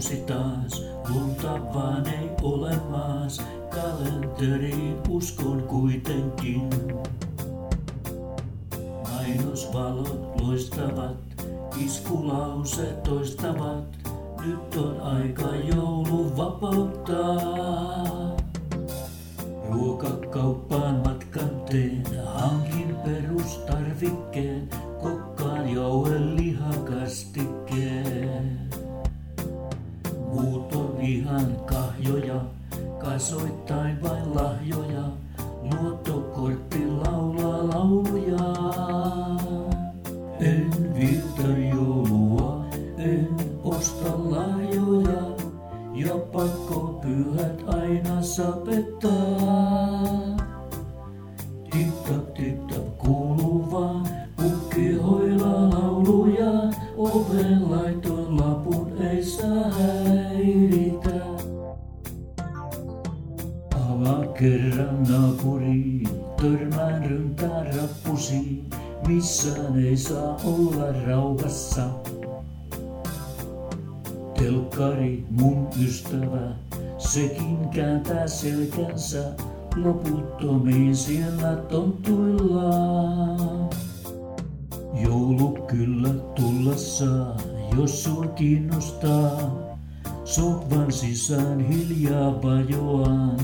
kausi taas, lunta vaan ei ole maas, kalenteriin uskon kuitenkin. Mainosvalot loistavat, iskulause toistavat, nyt on aika joulun vapauttaa. Ruokakauppaan matkan teen, hankin perustarvikkeen, kokkaan jauhelihakastikkeen. Muut on ihan kahjoja, kasoittain vain lahjoja, luottokortti laulaa lauluja. En vietä joulua, en osta lahjoja, ja pakkopyhät aina sapettaa. Tip-tap, tip-tap kuuluu vaan, pukki hoilaa lauluja, oven laitoin lapun ei saa häiritä. Avaa kerran naapuriin, törmään ryntään rappusiin, missään ei saa olla rauhassa. Telkkari mun ystävä, sekin kääntää selkänsä, loputtomiin siellä tontuillaan. Joulu kyllä tulla saa, jos sua kiinnostaa, sohvan sisään hiljaa vajoan.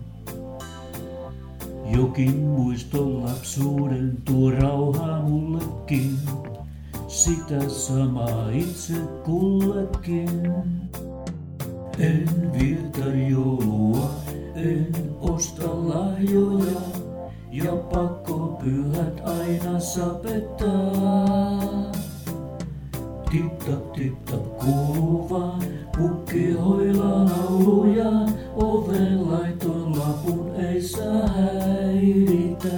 Jokin muiston lapsuuden tuo rauhaa mullekin, sitä samaa itse kullekin. En vietä joulua, en osta lahjoja, ja pakkopyhät aina sapettaa. Tip-tap, tip-tap kuuluu vaan, pukki hoilaa lauluja, oven laitoin lapun ei saa häiritä.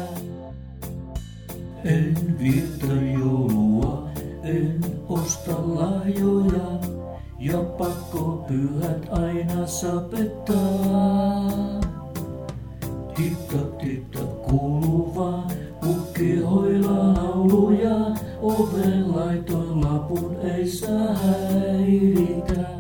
En vietä joulua, en osta lahjoja, ja pakkopyhät aina sapettaa. Tip-tap, tip-tap kuuluu vaan, pukki hoilaa lauluja, oven laitoin lapun ei saa häiritä.